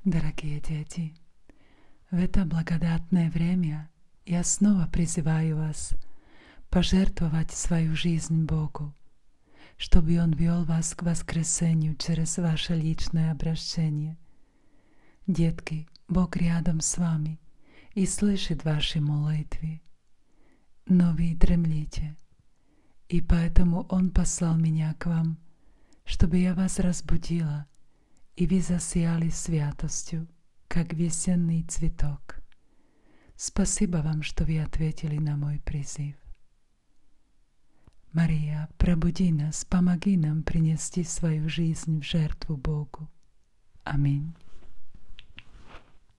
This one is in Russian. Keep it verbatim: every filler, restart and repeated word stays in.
Дорогие дети, в это благодатное время я снова призываю вас пожертвовать свою жизнь Богу, чтобы Он вел вас к воскресению через ваше личное обращение. Детки, Бог рядом с вами и слышит ваши молитвы, но вы дремлите, и поэтому Он послал меня к вам, чтобы я вас разбудила, и вы засияли святостью, как весенний цветок. Спасибо вам, что вы ответили на мой призыв. Мария, пробуди нас, помоги нам принести свою жизнь в жертву Богу. Аминь.